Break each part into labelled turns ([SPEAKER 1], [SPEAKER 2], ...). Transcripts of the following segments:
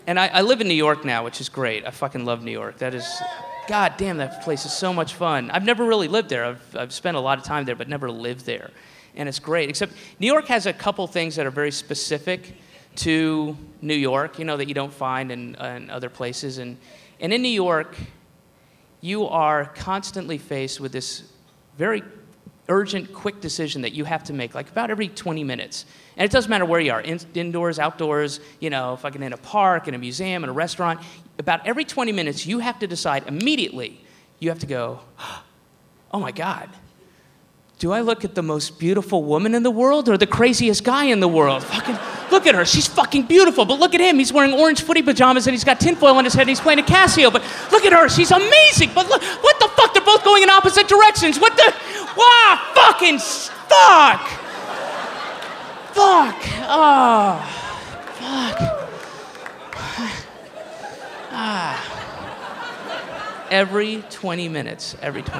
[SPEAKER 1] And I live in New York now, which is great. I fucking love New York. That is, god damn, that place is so much fun. I've never really lived there. I've spent a lot of time there, but never lived there. And it's great, except New York has a couple things that are very specific to New York, you know, that you don't find in other places. And in New York, you are constantly faced with this very urgent, quick decision that you have to make, like about every 20 minutes. And it doesn't matter where you are, indoors, outdoors, you know, fucking in a park, in a museum, in a restaurant. About every 20 minutes, you have to decide immediately, you have to go, oh my God, do I look at the most beautiful woman in the world or the craziest guy in the world? Fucking, look at her, she's fucking beautiful, but look at him, he's wearing orange footy pajamas and he's got tinfoil on his head and he's playing a Casio, but look at her, she's amazing, but look, what the fuck, they're both going in opposite directions, what the, wow, fucking, fuck, oh, fuck, every 20 minutes.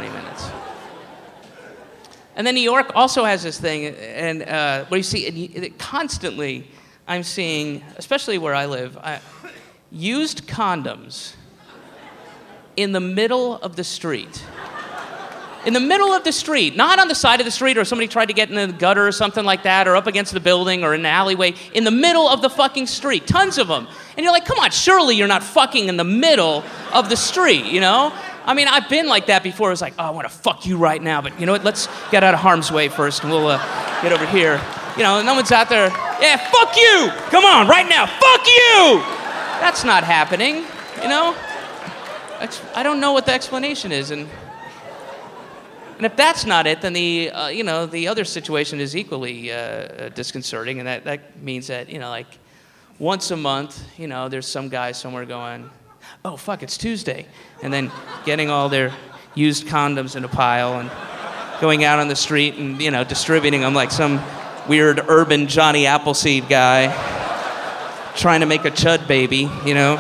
[SPEAKER 1] And then New York also has this thing, and where you see, constantly, I'm seeing, especially where I live, used condoms in the middle of the street. In the middle of the street, not on the side of the street or somebody tried to get in the gutter or something like that, or up against the building or in an alleyway, in the middle of the fucking street, tons of them. And you're like, come on, surely you're not fucking in the middle of the street, you know? I mean, I've been like that before. It was like, oh, I want to fuck you right now, but you know what? Let's get out of harm's way first, and we'll get over here. You know, no one's out there, yeah, fuck you! Come on, right now, fuck you! That's not happening, you know? I don't know what the explanation is, and if that's not it, then the other situation is equally disconcerting, and that means that, you know, like, once a month, you know, there's some guy somewhere going, oh, fuck, it's Tuesday. And then getting all their used condoms in a pile and going out on the street and, you know, distributing them like some weird urban Johnny Appleseed guy trying to make a chud baby, you know?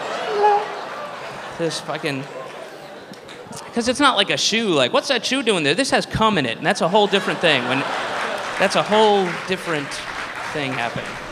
[SPEAKER 1] This fucking... Because it's not like a shoe, like, what's that shoe doing there? This has cum in it, and that's a whole different thing. That's a whole different thing happening.